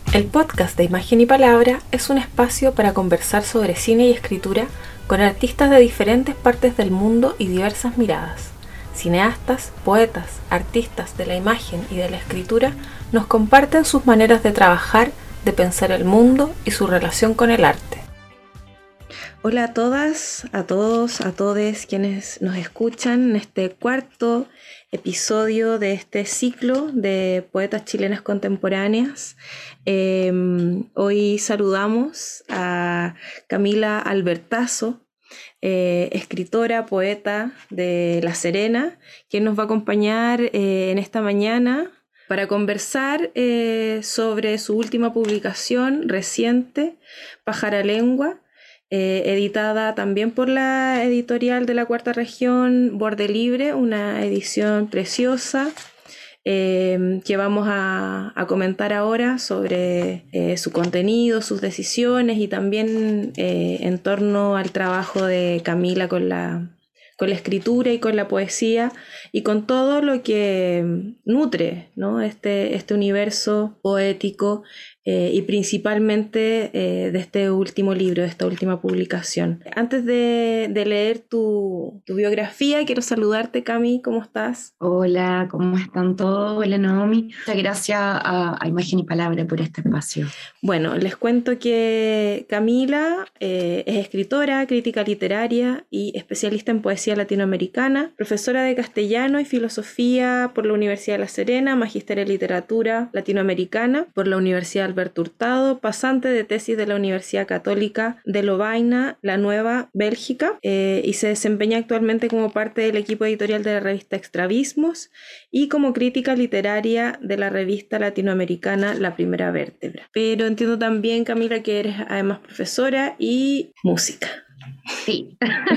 El podcast de Imagen y Palabra es un espacio para conversar sobre cine y escritura con artistas de diferentes partes del mundo y diversas miradas. Cineastas, poetas, artistas de la imagen y de la escritura nos comparten sus maneras de trabajar, de pensar el mundo y su relación con el arte. Hola a todas, a todos, a todes quienes nos escuchan en este cuarto episodio de este ciclo de poetas chilenas contemporáneas. Hoy saludamos a Camila Albertazo, escritora, poeta de La Serena, quien nos va a acompañar en esta mañana para conversar sobre su última publicación reciente, Pajaralengua, editada también por la editorial de la Cuarta Región, Borde Libre, una edición preciosa que vamos a comentar ahora sobre su contenido, sus decisiones y también en torno al trabajo de Camila con la escritura y con la poesía y con todo lo que nutre, ¿no? este universo poético y principalmente de este último libro, de esta última publicación. Antes de leer tu biografía, quiero saludarte, Cami, ¿cómo estás? Hola, ¿cómo están todos? Hola, Naomi. Muchas gracias a Imagen y Palabra por este espacio. Bueno, les cuento que Camila es escritora, crítica literaria y especialista en poesía latinoamericana, profesora de castellano y filosofía por la Universidad de La Serena, magíster en literatura latinoamericana por la Universidad Alberto Hurtado, pasante de tesis de la Universidad Católica de Lovaina, La Nueva, Bélgica, y se desempeña actualmente como parte del equipo editorial de la revista Extravismos y como crítica literaria de la revista latinoamericana La Primera Vértebra. Pero entiendo también, Camila, que eres además profesora y música. Sí.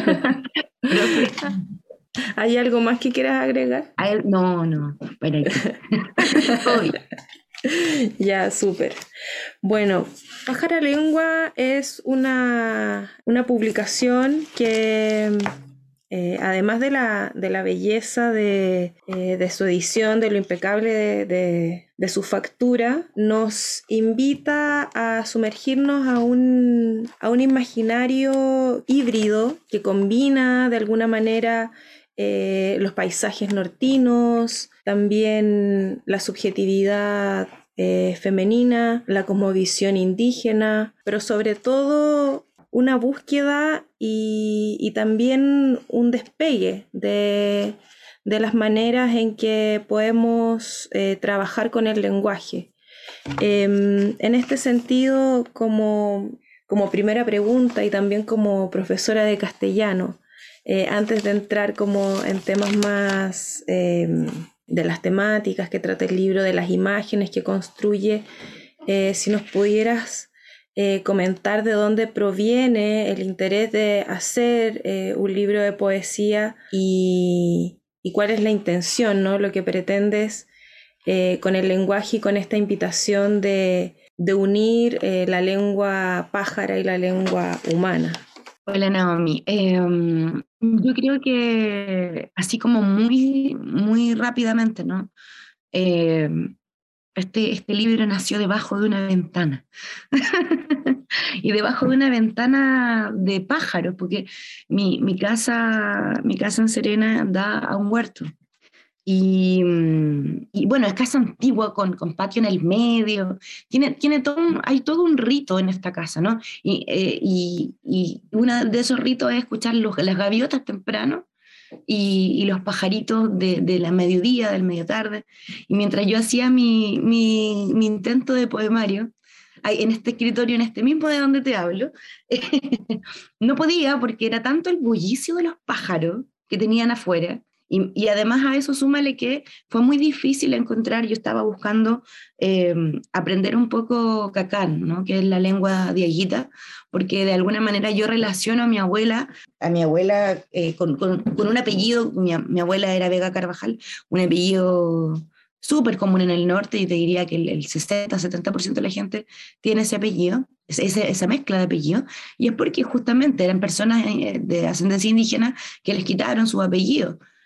¿Hay algo más que quieras agregar? No, para qué. Hoy. Ya, súper. Bueno, Pajaralengua es una publicación que además de la belleza de su edición, de lo impecable de su factura, nos invita a sumergirnos a un imaginario híbrido que combina de alguna manera los paisajes nortinos, también la subjetividad femenina, la cosmovisión indígena, pero sobre todo una búsqueda y también un despegue de las maneras en que podemos trabajar con el lenguaje. En este sentido, como primera pregunta y también como profesora de castellano, antes de entrar como en temas más de las temáticas que trata el libro, de las imágenes que construye, si nos pudieras comentar de dónde proviene el interés de hacer un libro de poesía y cuál es la intención, ¿no? Lo que pretendes con el lenguaje y con esta invitación de unir la lengua pájara y la lengua humana. Hola, Naomi. Yo creo que así como muy, muy rápidamente, ¿no? Eh, este libro nació debajo de una ventana. Y debajo de una ventana de pájaros, porque mi casa en Serena da a un huerto. Y bueno, es casa antigua con patio en el medio, tiene hay todo un rito en esta casa, ¿no? Y uno de esos ritos es escuchar las gaviotas temprano y los pajaritos de la mediodía, del medio tarde. Y mientras yo hacía mi intento de poemario, en este escritorio, en este mismo de donde te hablo, no podía porque era tanto el bullicio de los pájaros que tenían afuera. Y además a eso súmale que fue muy difícil encontrar, yo estaba buscando aprender un poco cacán, ¿no? Que es la lengua diaguita, porque de alguna manera yo relaciono a mi abuela con un apellido, mi abuela era Vega Carvajal, un apellido súper común en el norte y te diría que el 60-70% de la gente tiene ese apellido, esa mezcla de apellido, y es porque justamente eran personas de ascendencia indígena que les quitaron su apellido.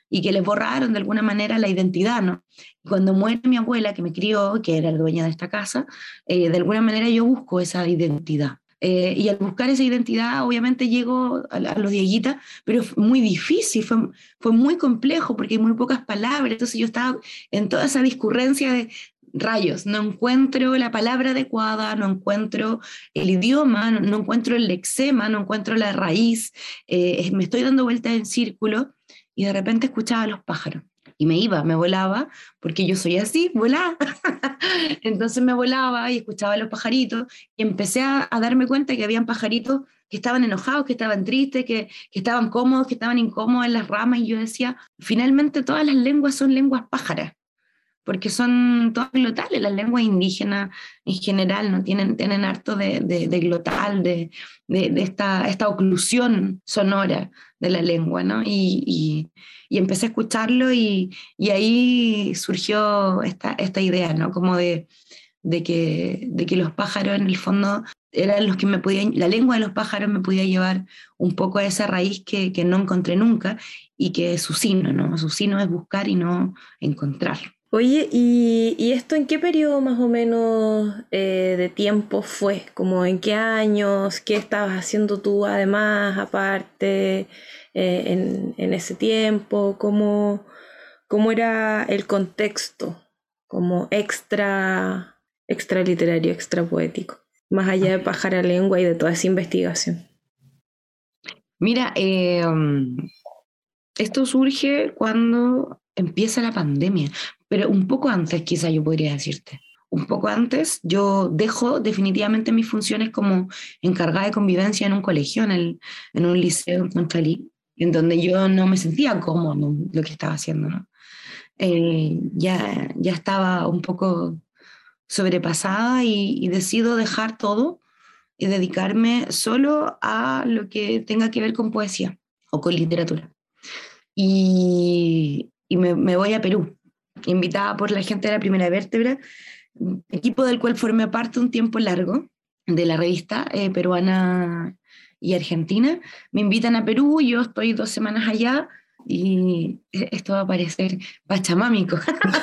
y que les borraron de alguna manera la identidad, ¿no? Y cuando muere mi abuela, que me crió, que era la dueña de esta casa, de alguna manera yo busco esa identidad. Y al buscar esa identidad, obviamente llego a los Dieguitas, pero fue muy difícil, fue muy complejo porque hay muy pocas palabras. Entonces yo estaba en toda esa discurrencia de rayos, no encuentro la palabra adecuada, no encuentro el idioma, no encuentro el lexema, no encuentro la raíz, me estoy dando vueltas en círculo y de repente escuchaba a los pájaros. Y me volaba, porque yo soy así, volaba. Entonces me volaba y escuchaba a los pajaritos y empecé a darme cuenta que habían pajaritos que estaban enojados, que estaban tristes, que estaban cómodos, que estaban incómodos en las ramas. Y yo decía, finalmente todas las lenguas son lenguas pájaras, porque son todas glotales, las lenguas indígenas en general no tienen harto de glotal, de esta oclusión sonora de la lengua, ¿no? Y empecé a escucharlo y ahí surgió esta idea, ¿no? Como de que los pájaros en el fondo eran los que me podían, la lengua de los pájaros me podía llevar un poco a esa raíz que no encontré nunca y que es su sino, ¿no? Su sino es buscar y no encontrar. Oye, ¿y esto en qué periodo más o menos de tiempo fue? ¿Como en qué años? ¿Qué estabas haciendo tú además, aparte, en ese tiempo? ¿Cómo era el contexto? Como extra literario, extra poético, más allá de Pájara Lengua y de toda esa investigación. Mira, esto surge cuando empieza la pandemia, pero un poco antes quizá yo podría decirte. Un poco antes yo dejo definitivamente mis funciones como encargada de convivencia en un colegio, en un liceo en Conchalí, en donde yo no me sentía cómodo en lo que estaba haciendo, ¿no? Ya estaba un poco sobrepasada y decido dejar todo y dedicarme solo a lo que tenga que ver con poesía o con literatura. Y me voy a Perú, invitada por la gente de la Primera Vértebra, equipo del cual formé parte un tiempo largo de la revista peruana y argentina. Me invitan a Perú, yo estoy 2 semanas allá y esto va a parecer pachamámico,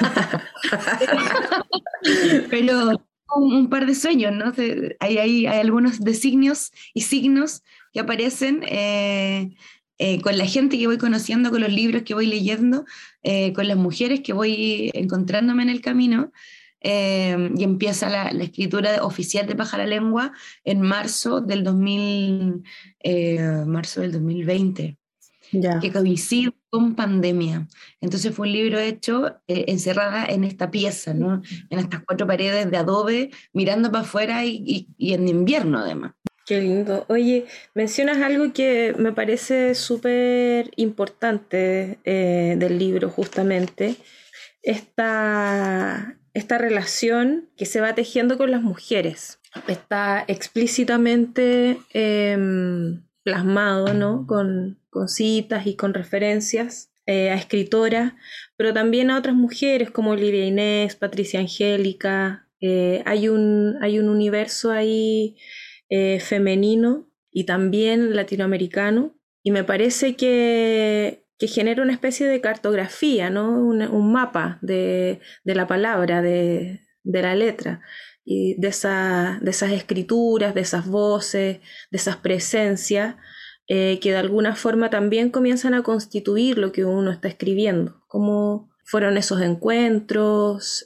pero un par de sueños, ¿no? Hay algunos designios y signos que aparecen con la gente que voy conociendo, con los libros que voy leyendo, con las mujeres que voy encontrándome en el camino. Y empieza la escritura oficial de Pájara Lengua en marzo del 2020, Ya. que coincide con pandemia. Entonces fue un libro hecho encerrada en esta pieza, ¿no? En estas 4 paredes de adobe, mirando para afuera y en invierno además. Qué lindo. Oye, mencionas algo que me parece súper importante del libro, justamente, esta relación que se va tejiendo con las mujeres. Está explícitamente plasmado, ¿no? Con citas y con referencias a escritoras, pero también a otras mujeres como Lidia Inés, Patricia Angélica. Hay un universo ahí femenino y también latinoamericano, y me parece que genera una especie de cartografía, ¿no? Un mapa de la palabra, de la letra, y de esas escrituras, de esas voces, de esas presencias, que de alguna forma también comienzan a constituir lo que uno está escribiendo, cómo fueron esos encuentros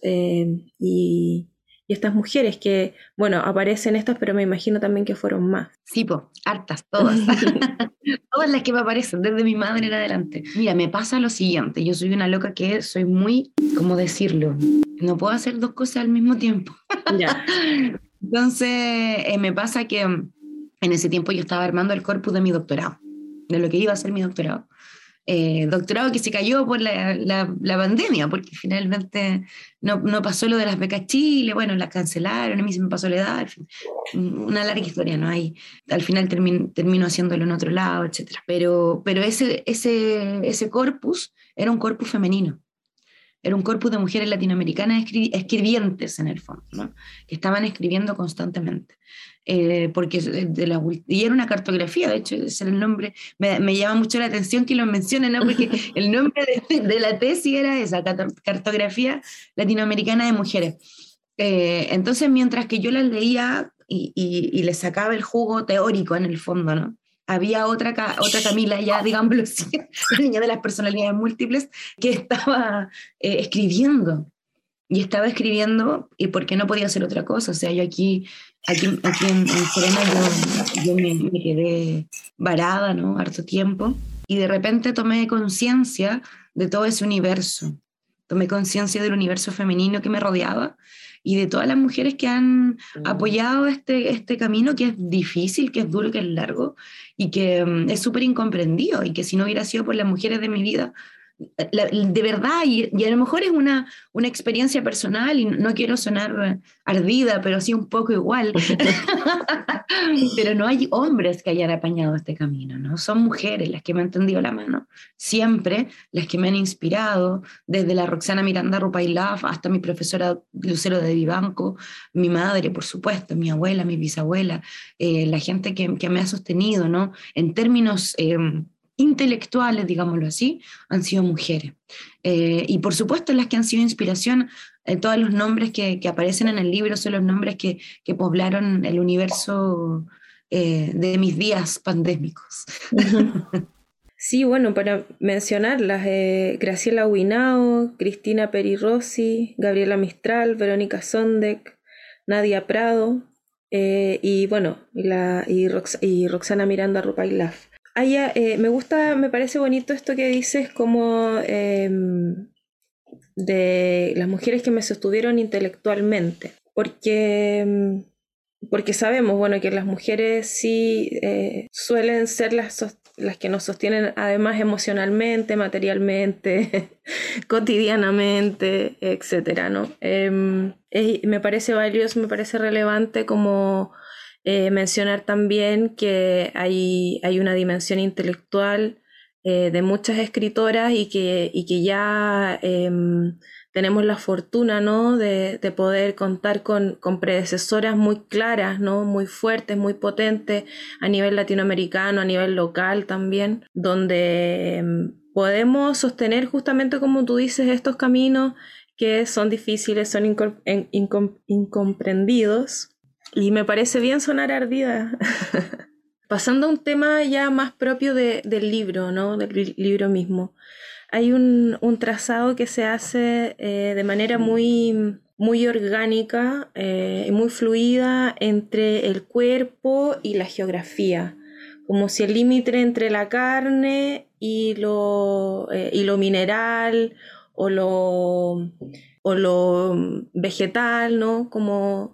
y estas mujeres que, bueno, aparecen estas, pero me imagino también que fueron más. Sí, po, hartas, todas. Todas las que me aparecen, desde mi madre en adelante. Mira, me pasa lo siguiente, yo soy una loca que soy muy, ¿cómo decirlo? No puedo hacer 2 cosas al mismo tiempo. Ya. Entonces, me pasa que en ese tiempo yo estaba armando el corpus de mi doctorado, de lo que iba a ser mi doctorado. Doctorado que se cayó por la pandemia, porque finalmente no pasó lo de las becas Chile, bueno, las cancelaron, a mí se me pasó la edad, en fin, una larga historia, ¿no? Ahí, al final termino haciéndolo en otro lado, etc. Pero ese corpus era un corpus femenino. era un corpus de mujeres latinoamericanas escribientes en el fondo, ¿no? Que estaban escribiendo constantemente. Porque y era una cartografía, de hecho, ese era el nombre. Me llama mucho la atención que lo mencionen, ¿no? Porque el nombre de la tesis era esa, cartografía latinoamericana de mujeres. Entonces, mientras que yo las leía y les sacaba el jugo teórico en el fondo, ¿no? Había otra Camila, ya digámoslo así, la niña de las personalidades múltiples, que estaba escribiendo. Y estaba escribiendo y porque no podía hacer otra cosa. O sea, yo aquí en Serena yo me quedé varada, ¿no? Harto tiempo. Y de repente tomé conciencia de todo ese universo. Tomé conciencia del universo femenino que me rodeaba y de todas las mujeres que han apoyado este camino que es difícil, que es duro, que es largo y que es súper incomprendido y que si no hubiera sido por las mujeres de mi vida, de verdad, y a lo mejor es una experiencia personal y no quiero sonar ardida, pero sí un poco igual, pero no hay hombres que hayan apañado este camino, ¿no? Son mujeres las que me han tendido la mano, siempre las que me han inspirado, desde la Roxana Miranda Rupailaf hasta mi profesora Lucero de Vivanco, mi madre, por supuesto, mi abuela, mi bisabuela, la gente que me ha sostenido, ¿no? En términos intelectuales, digámoslo así, han sido mujeres. Y por supuesto las que han sido inspiración, todos los nombres que aparecen en el libro son los nombres que poblaron el universo de mis días pandémicos. Sí, bueno, para mencionarlas, Graciela Huinao, Cristina Peri Rossi, Gabriela Mistral, Verónica Sondek, Nadia Prado, y bueno, y Roxana Miranda Rupailaf. Me parece bonito esto que dices como de las mujeres que me sostuvieron intelectualmente, porque sabemos, bueno, que las mujeres sí suelen ser las que nos sostienen además emocionalmente, materialmente, cotidianamente, etcétera, ¿no? Me parece valioso, me parece relevante como mencionar también que hay una dimensión intelectual de muchas escritoras y que ya tenemos la fortuna, ¿no? de poder contar con predecesoras muy claras, ¿no? Muy fuertes, muy potentes a nivel latinoamericano, a nivel local también, donde podemos sostener justamente como tú dices estos caminos que son difíciles, son incomprendidos. Y me parece bien sonar ardida. Pasando a un tema ya más propio del libro, ¿no? Del libro mismo. Hay un trazado que se hace de manera muy, muy orgánica y muy fluida entre el cuerpo y la geografía. Como si el límite entre la carne y lo mineral o lo vegetal, ¿no? Como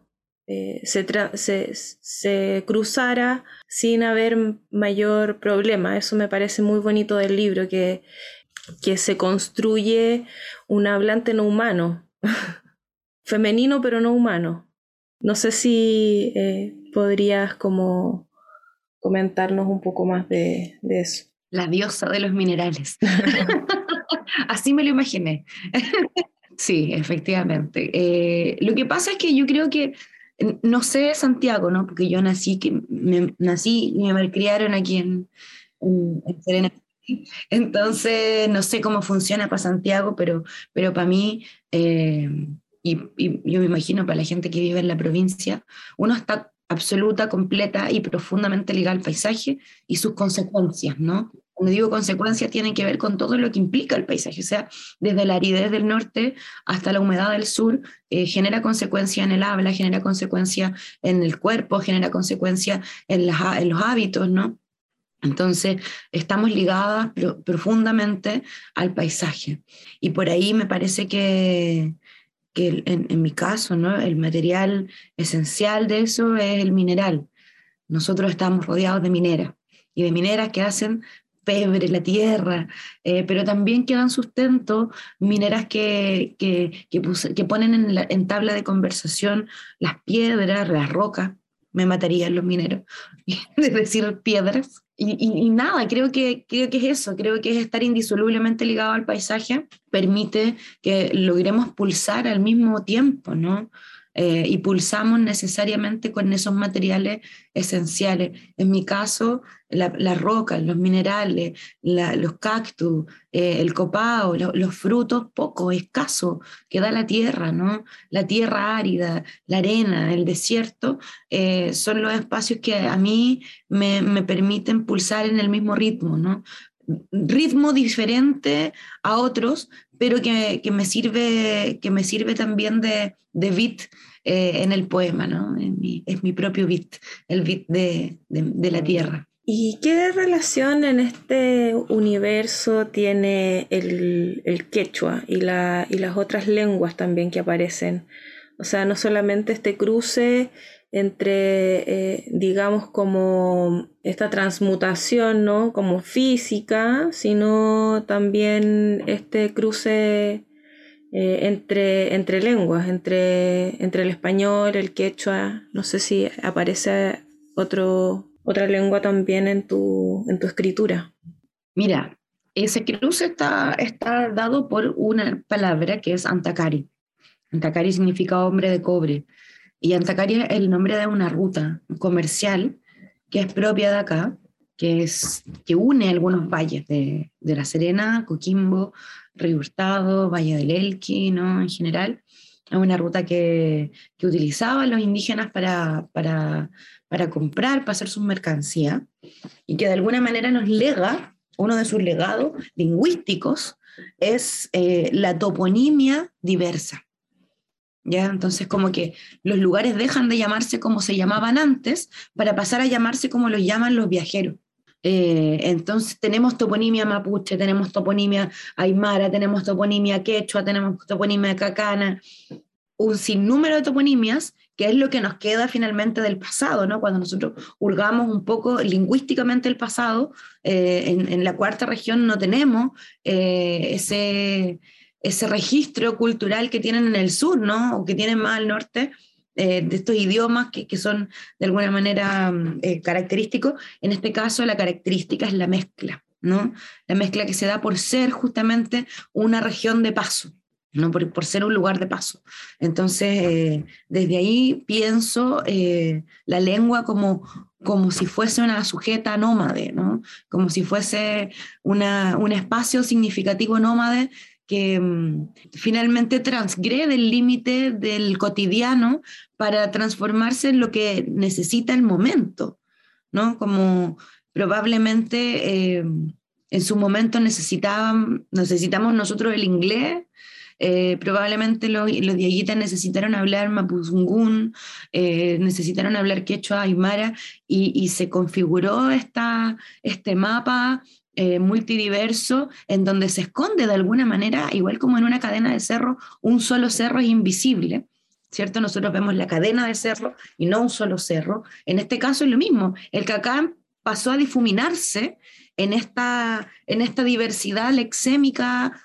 se cruzara sin haber mayor problema. Eso me parece muy bonito del libro, que se construye un hablante no humano, femenino pero no humano. No sé si podrías como comentarnos un poco más de eso. La diosa de los minerales. Así me lo imaginé. Sí, efectivamente. Lo que pasa es que yo creo que no sé de Santiago, ¿no? Porque yo nací y me criaron aquí en Serena. Entonces, no sé cómo funciona para Santiago, pero para mí, y yo me imagino para la gente que vive en la provincia, uno está absoluta, completa y profundamente ligado al paisaje y sus consecuencias, ¿no? Cuando digo consecuencias, tienen que ver con todo lo que implica el paisaje, o sea, desde la aridez del norte hasta la humedad del sur, genera consecuencia en el habla, genera consecuencia en el cuerpo, genera consecuencia en los hábitos, ¿no? Entonces, estamos ligadas profundamente al paisaje. Y por ahí me parece que en mi caso, ¿no? El material esencial de eso es el mineral. Nosotros estamos rodeados de mineras y de mineras que hacen pebre la tierra, pero también que dan sustento, mineras que ponen en tabla de conversación las piedras, las rocas. me matarían los mineros, es decir, piedras. Y nada, creo que es eso, creo que es estar indisolublemente ligado al paisaje, permite que logremos pulsar al mismo tiempo, ¿no? Y pulsamos necesariamente con esos materiales esenciales. En mi caso, las rocas, los minerales, los cactus, el copao, los frutos poco, escasos que da la tierra, ¿no? La tierra árida, la arena, el desierto, son los espacios que a mí me permiten pulsar en el mismo ritmo, ¿no? Ritmo diferente a otros, pero que me sirve también de beat en el poema, ¿no? Es mi propio beat, el beat de la tierra. ¿Y qué relación en este universo tiene el quechua y las otras lenguas también que aparecen? O sea, no solamente este cruce entre, digamos, como esta transmutación, ¿no? Como física, sino también este cruce entre lenguas, entre el español, el quechua. No sé si aparece otra lengua también en tu escritura. Mira, ese cruce está dado por una palabra que es Antacari. Antacari significa hombre de cobre. Y Antacari es el nombre de una ruta comercial que es propia de acá, que une algunos valles de La Serena, Coquimbo, Río Hurtado, Valle del Elqui, ¿no? En general. Es una ruta que utilizaban los indígenas para comprar, para hacer sus mercancías, y que de alguna manera nos lega, uno de sus legados lingüísticos es la toponimia diversa. ¿Ya? Entonces, como que los lugares dejan de llamarse como se llamaban antes para pasar a llamarse como los llaman los viajeros. Entonces, tenemos toponimia mapuche, tenemos toponimia aymara, tenemos toponimia quechua, tenemos toponimia cacana, un sinnúmero de toponimias, que es lo que nos queda finalmente del pasado, ¿no? Cuando nosotros hurgamos un poco lingüísticamente el pasado, en la cuarta región no tenemos ese registro cultural que tienen en el sur, ¿no? O que tienen más al norte, de estos idiomas que son de alguna manera característicos. En este caso, la característica es la mezcla, ¿no? La mezcla que se da por ser justamente una región de paso, ¿no? Por ser un lugar de paso. Entonces, desde ahí pienso la lengua como si fuese una sujeta nómade, ¿no? Como si fuese un espacio significativo nómade que finalmente transgrede el límite del cotidiano para transformarse en lo que necesita el momento, ¿no? Como probablemente en su momento necesitamos nosotros el inglés. Probablemente los dieguitas necesitaron hablar mapuzungún, necesitaron hablar quechua, aymara, y se configuró este mapa multidiverso en donde se esconde de alguna manera, igual como en una cadena de cerro, un solo cerro es invisible, ¿cierto? Nosotros vemos la cadena de cerro y no un solo cerro. En este caso es lo mismo, el cacán pasó a difuminarse en esta diversidad lexémica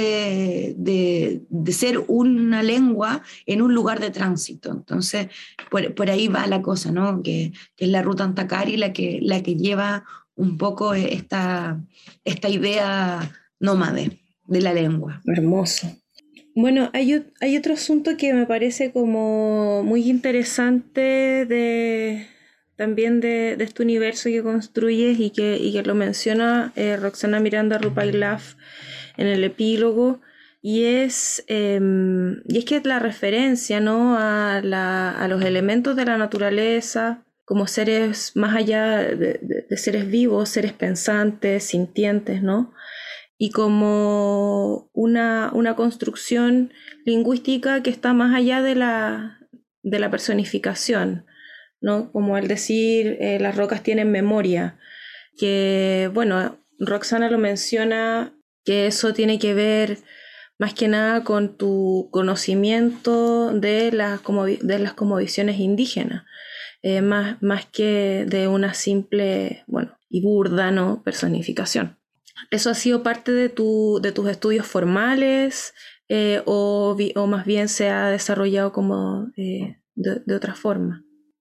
de ser una lengua en un lugar de tránsito. Entonces, por ahí va la cosa, ¿no? Que es la ruta Antacari la que lleva un poco esta idea nómade de la lengua. Hermoso. Bueno, hay otro asunto que me parece como muy interesante también de este universo que construyes y que lo menciona Roxana Miranda Rupailaf en el epílogo, y es que la referencia, ¿no? a los elementos de la naturaleza como seres más allá de seres vivos, seres pensantes, sintientes, ¿no? Y como una construcción lingüística que está más allá de la personificación, ¿no? Como al decir, las rocas tienen memoria, que, bueno, Roxana lo menciona, que eso tiene que ver más que nada con tu conocimiento de las cosmovisiones indígenas, más que de una simple, bueno, y burda, ¿no? personificación. ¿Eso ha sido parte de tus estudios formales, o más bien se ha desarrollado como de otra forma?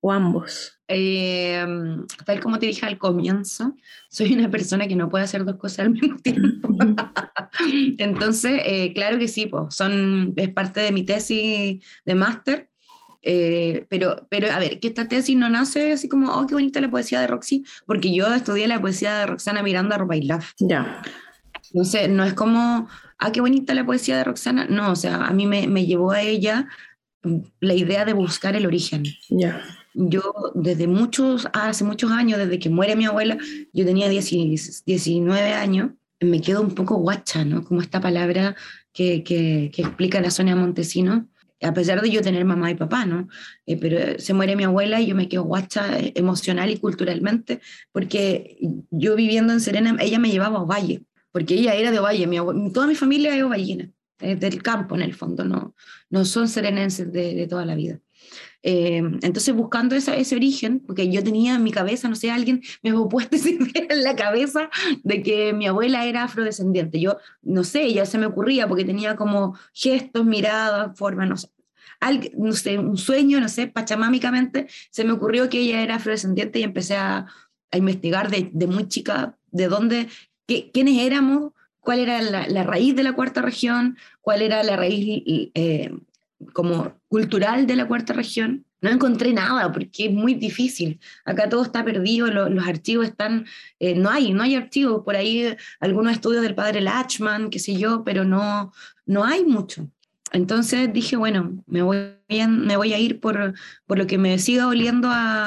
o ambos? Tal como te dije al comienzo, soy una persona que no puede hacer dos cosas al mismo tiempo. Entonces, claro que sí, pues, es parte de mi tesis de máster. Pero a ver, que esta tesis no nace así como, oh, qué bonita la poesía de Roxy, porque yo estudié la poesía de Roxana Miranda Rubailaf. Ya, Entonces, no es como, ah, qué bonita la poesía de Roxana. No, o sea, a mí me llevó a ella la idea de buscar el origen. ya, Yo hace muchos años, desde que muere mi abuela, yo tenía 19 años, me quedo un poco guacha, ¿no? Como esta palabra que explica la Sonia Montesino, a pesar de yo tener mamá y papá, ¿no? Pero se muere mi abuela y yo me quedo guacha emocional y culturalmente, porque yo viviendo en Serena, ella me llevaba a Ovalle, porque ella era de Ovalle, toda mi familia es ovallina, del campo en el fondo, no son serenenses de toda la vida. Entonces, buscando ese origen, porque yo tenía en mi cabeza, no sé, alguien me había puesto esa idea en la cabeza de que mi abuela era afrodescendiente. Yo, no sé, ya se me ocurría porque tenía como gestos, miradas, formas, no sé, un sueño, no sé, pachamámicamente, se me ocurrió que ella era afrodescendiente y empecé a investigar de muy chica de dónde, quiénes éramos, cuál era la raíz de la cuarta región, cuál era la raíz como cultural de la cuarta región. No encontré nada porque es muy difícil. Acá todo está perdido, los archivos están, no hay archivos. Por ahí algunos estudios del padre Lachman, qué sé yo, pero no hay mucho. Entonces dije, bueno, me voy a ir por lo que me siga oliendo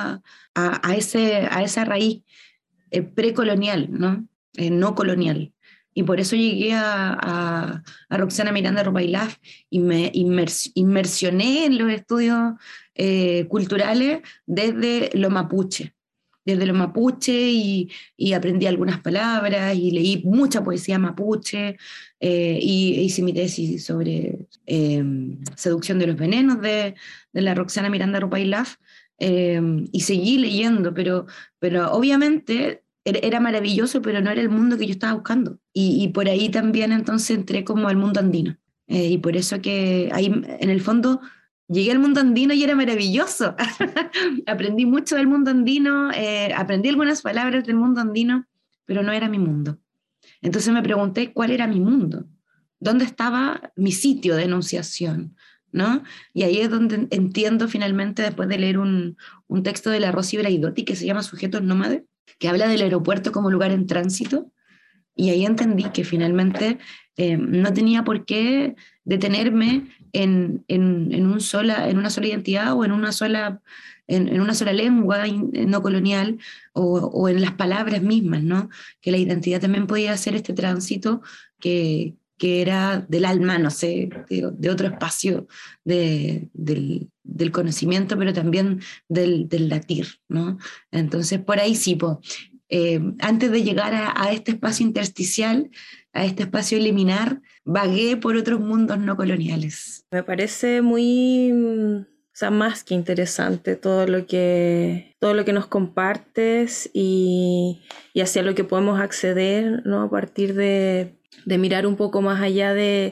a esa raíz precolonial, ¿no? No colonial. Y por eso llegué a Roxana Miranda Rubailaf y me inmersioné en los estudios culturales desde lo mapuche y aprendí algunas palabras y leí mucha poesía mapuche y hice mi tesis sobre seducción de los venenos de la Roxana Miranda Rubailaf y seguí leyendo, pero obviamente era maravilloso, pero no era el mundo que yo estaba buscando. Y por ahí también entonces entré como al mundo andino. Y por eso que ahí en el fondo llegué al mundo andino y era maravilloso. Aprendí mucho del mundo andino, aprendí algunas palabras del mundo andino, pero no era mi mundo. Entonces me pregunté cuál era mi mundo, dónde estaba mi sitio de enunciación, ¿no? Y ahí es donde entiendo finalmente, después de leer un texto de la Rosy Braidotti que se llama Sujetos Nómades, que habla del aeropuerto como lugar en tránsito, y ahí entendí que finalmente no tenía por qué detenerme en una sola identidad o en una sola lengua no colonial o en las palabras mismas, ¿no? Que la identidad también podía ser este tránsito que era del alma, no sé, de otro espacio del conocimiento, pero también del latir, ¿no? Entonces, por ahí sí, po, antes de llegar a este espacio intersticial, a este espacio liminar, vagué por otros mundos no coloniales. Me parece muy, o sea, más que interesante todo lo que nos compartes y hacia lo que podemos acceder, ¿no? A partir de mirar un poco más allá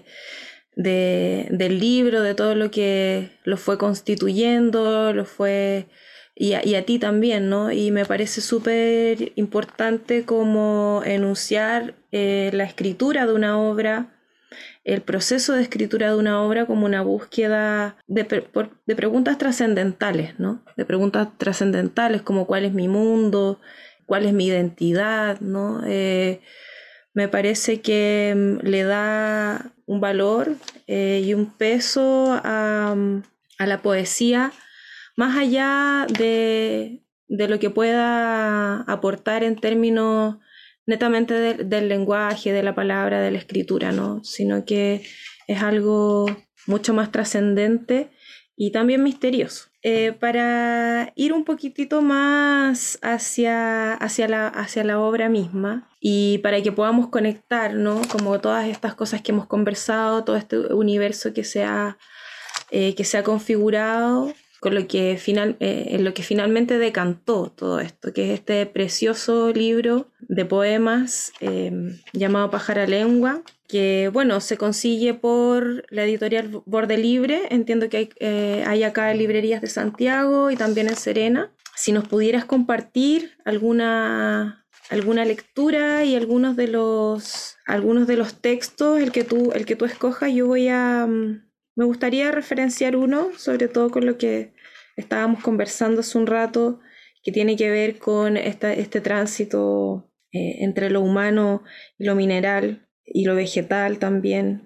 del libro, de todo lo que lo fue constituyendo, y a ti también, ¿no? Y me parece súper importante como enunciar la escritura de una obra, el proceso de escritura de una obra como una búsqueda de preguntas trascendentales, ¿no? De preguntas trascendentales como cuál es mi mundo, cuál es mi identidad, ¿no? Me parece que le da un valor y un peso a la poesía más allá de lo que pueda aportar en términos netamente del lenguaje, de la palabra, de la escritura, ¿no? Sino que es algo mucho más trascendente y también misterioso. Para ir un poquitito más hacia la obra misma y para que podamos conectar, ¿no? Como todas estas cosas que hemos conversado, todo este universo que se ha configurado con lo que en lo que finalmente decantó todo esto, que es este precioso libro de poemas llamado Pájara Lengua, que bueno, se consigue por la editorial Borde Libre. Entiendo que hay acá en librerías de Santiago y también en Serena. Si nos pudieras compartir alguna lectura y algunos de los textos, el que tú escojas, me gustaría referenciar uno, sobre todo con lo que estábamos conversando hace un rato, que tiene que ver con este tránsito entre lo humano y lo mineral y lo vegetal también.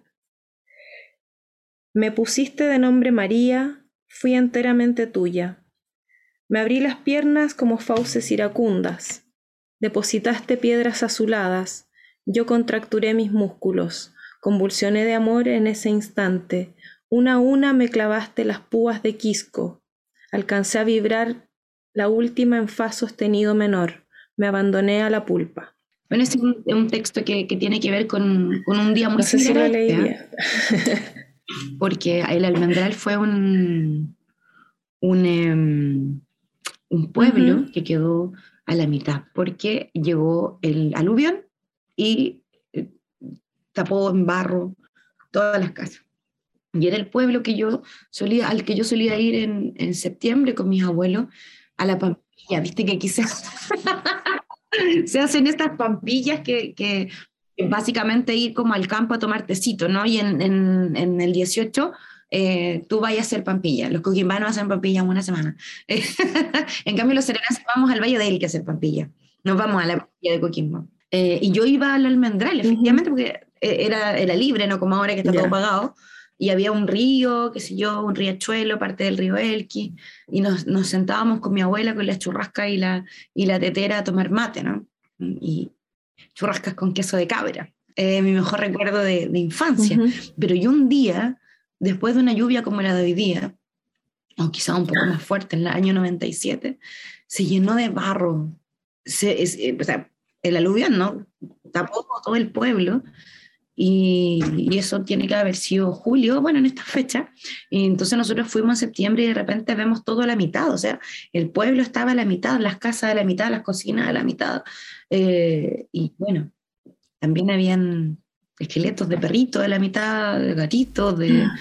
Me pusiste de nombre María, fui enteramente tuya. Me abrí las piernas como fauces iracundas. Depositaste piedras azuladas. Yo contracturé mis músculos. Convulsioné de amor en ese instante. Una a una me clavaste las púas de quisco. Alcancé a vibrar la última en fa sostenido menor. Me abandoné a la pulpa. Bueno, es un texto que tiene que ver con un día muy No sé si similar lo a este, leería. porque el Almendral fue un pueblo que quedó a la mitad, porque llegó el aluvión y tapó en barro todas las casas. Y era el pueblo al que yo solía ir en septiembre con mis abuelos a la Pampilla. Viste que aquí se hacen estas pampillas que básicamente ir como al campo a tomar tecito, ¿no? Y en el 18 tú vayas a hacer pampilla. Los coquimbanos hacen pampilla en una semana. En cambio, los serenas vamos al Valle de Elqui a hacer pampilla. Nos vamos a la pampilla de Coquimbo. Y yo iba al Almendral, efectivamente, porque era libre, no como ahora que está todo pagado. Y había un río, qué sé yo, un riachuelo, parte del río Elqui, y nos sentábamos con mi abuela con la churrasca y la tetera a tomar mate, ¿no? Y churrascas con queso de cabra. Mi mejor recuerdo de infancia. Pero yo un día, después de una lluvia como la de hoy día, o quizá un poco más fuerte, en el año 97, se llenó de barro. O sea, el aluvión, ¿no? Tapó todo el pueblo. Y eso tiene que haber sido julio, bueno, en esta fecha. Y entonces nosotros fuimos en septiembre y de repente vemos todo a la mitad, o sea, el pueblo estaba a la mitad, las casas a la mitad, las cocinas a la mitad. Y bueno, también habían esqueletos de perritos a la mitad, de gatitos,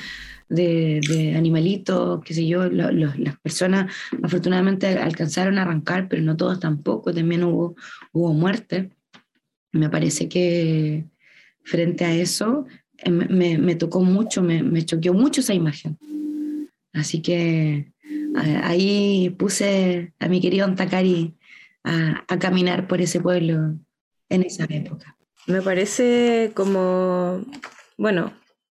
de animalitos, qué sé yo. Las personas afortunadamente alcanzaron a arrancar, pero no todas tampoco, también hubo muerte. Me parece que frente a eso me tocó mucho, me choqueó mucho esa imagen. Así que ahí puse a mi querido Antacarí a caminar por ese pueblo en esa época. Me parece como, bueno,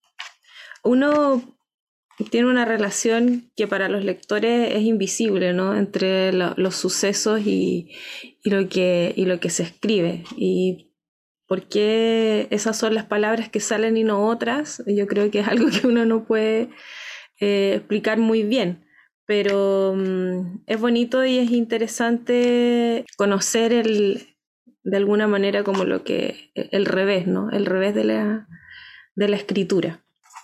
uno tiene una relación que para los lectores es invisible, ¿no? Entre los sucesos y lo que se escribe. Y por qué esas son las palabras que salen y no otras, yo creo que es algo que uno no puede explicar muy bien. Pero es bonito y es interesante conocer de alguna manera como el revés, ¿no? El revés de la escritura.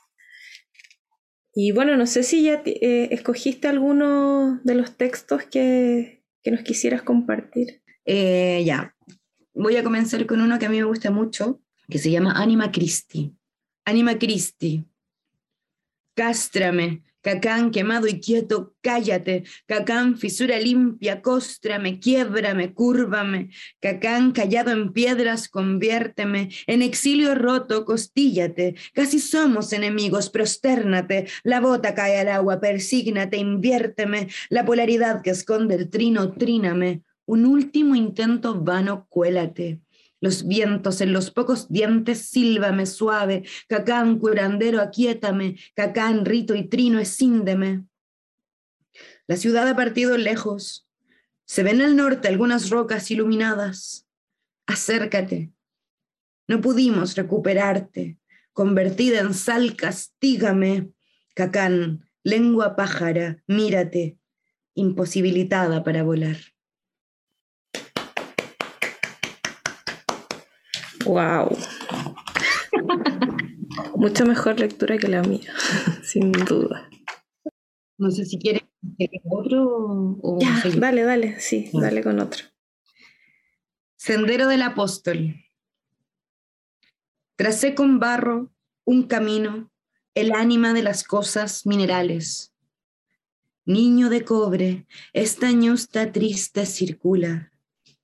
Y bueno, no sé si ya escogiste alguno de los textos que nos quisieras compartir. Ya, voy a comenzar con uno que a mí me gusta mucho, que se llama Anima Christi. Anima Christi, cástrame, cacán quemado y quieto, cállate, cacán fisura limpia, cóstrame, quiébrame, cúrvame, cacán callado en piedras, conviérteme, en exilio roto, costíllate, casi somos enemigos, prostérnate, la bota cae al agua, persígnate, inviérteme, la polaridad que esconde el trino, tríname, un último intento vano, cuélate. Los vientos en los pocos dientes, sílvame suave, cacán curandero, aquíétame, cacán rito y trino, escíndeme. La ciudad ha partido lejos, se ven al norte algunas rocas iluminadas. Acércate, no pudimos recuperarte, convertida en sal, castígame. Cacán, lengua pájara, mírate, imposibilitada para volar. ¡Wow! Mucho mejor lectura que la mía, sin duda. No sé si quieres ¿Otro o Ya, soy yo? dale, dale, sí, Ya. dale con otro. Sendero del Apóstol. Tracé con barro un camino, el ánima de las cosas minerales. Niño de cobre, esta ñusta triste circula.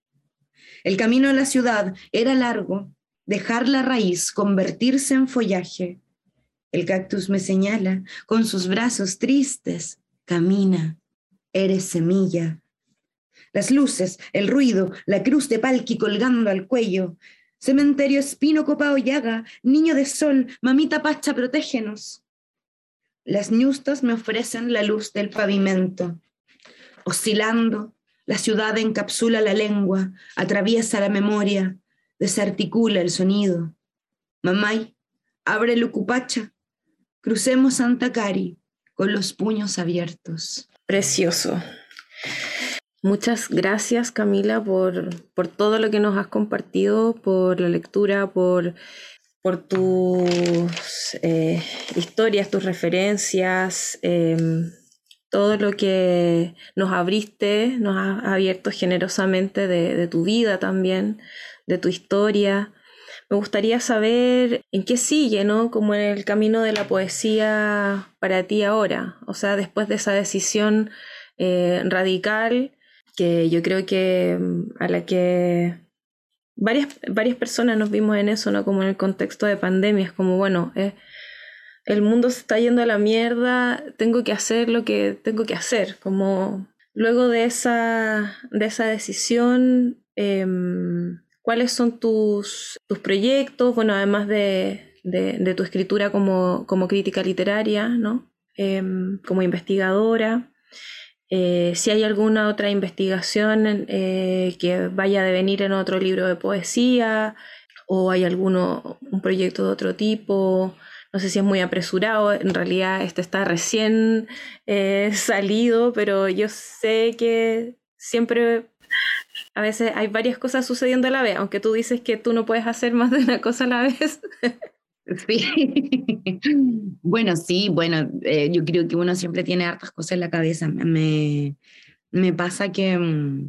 El camino a la ciudad era largo, dejar la raíz, convertirse en follaje. El cactus me señala con sus brazos tristes. Camina, eres semilla. Las luces, el ruido, la cruz de palqui colgando al cuello. Cementerio espino copao llaga, niño de sol, mamita pacha, protégenos. Las ñustas me ofrecen la luz del pavimento. Oscilando, la ciudad encapsula la lengua, atraviesa la memoria, desarticula el sonido. Mamay, abre el ucupacha, crucemos Santa Cari con los puños abiertos. Precioso. Muchas gracias, Camila, por todo lo que nos has compartido, por la lectura, por tus historias, tus referencias, todo lo que nos abriste, nos has abierto generosamente de tu vida también, de tu historia. Me gustaría saber en qué sigue, ¿no? Como en el camino de la poesía para ti ahora. O sea, después de esa decisión radical, que yo creo que a la que varias personas nos vimos en eso, ¿no? Como en el contexto de pandemia, es como, bueno, el mundo se está yendo a la mierda, tengo que hacer lo que tengo que hacer. Como luego de esa decisión, ¿cuáles son tus proyectos? Bueno, además de tu escritura como crítica literaria, ¿no? Como investigadora. Si hay alguna otra investigación que vaya a devenir en otro libro de poesía, o hay un proyecto de otro tipo. No sé si es muy apresurado, en realidad este está recién salido, pero yo sé que siempre a veces hay varias cosas sucediendo a la vez, aunque tú dices que tú no puedes hacer más de una cosa a la vez. Sí. Bueno, sí, bueno, yo creo que uno siempre tiene hartas cosas en la cabeza. Me pasa que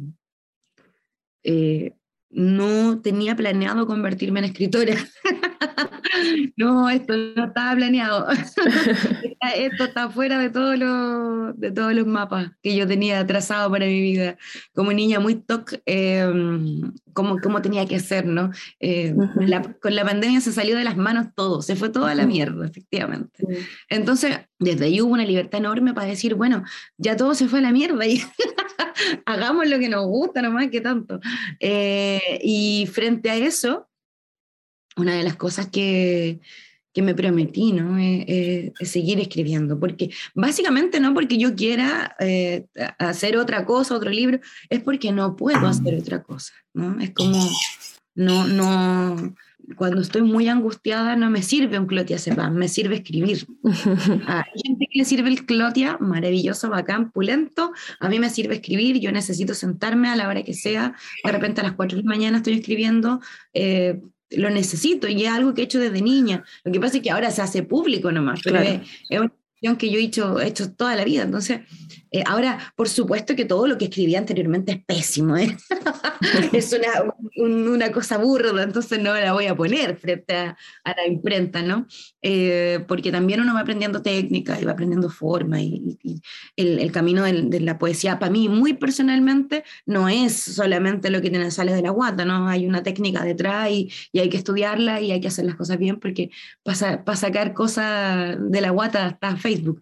eh, no tenía planeado convertirme en escritora. No, esto no estaba planeado. Esto está fuera de todos los mapas que yo tenía trazado para mi vida. Como niña muy TOC, como tenía que ser, ¿no? Ujú, Con la pandemia se salió de las manos todo, se fue toda la ujú, mierda, efectivamente. Entonces, desde ahí hubo una libertad enorme para decir, bueno, ya todo se fue a la mierda y hagamos lo que nos gusta nomás, que tanto. Y frente a eso, una de las cosas que me prometí, ¿no? Es seguir escribiendo, porque básicamente no porque yo quiera hacer otra cosa, otro libro, es porque no puedo hacer otra cosa, ¿no? Es como, no, cuando estoy muy angustiada no me sirve un clotiazepam, me sirve escribir. Hay gente que le sirve el clotia, maravilloso, bacán, pulento. A mí me sirve escribir, yo necesito sentarme a la hora que sea. De repente a las 4 de la mañana estoy escribiendo, lo necesito y es algo que he hecho desde niña. Lo que pasa es que ahora se hace público nomás, pero claro. es una cuestión que yo he hecho toda la vida. Entonces, ahora, por supuesto que todo lo que escribí anteriormente es pésimo, ¿eh? Es una cosa burda, entonces no la voy a poner frente a la imprenta, ¿no? Porque también uno va aprendiendo técnica y va aprendiendo forma y el camino de la poesía para mí muy personalmente no es solamente lo que te sale de la guata, ¿no? Hay una técnica detrás y hay que estudiarla y hay que hacer las cosas bien porque para sacar cosas de la guata está Facebook.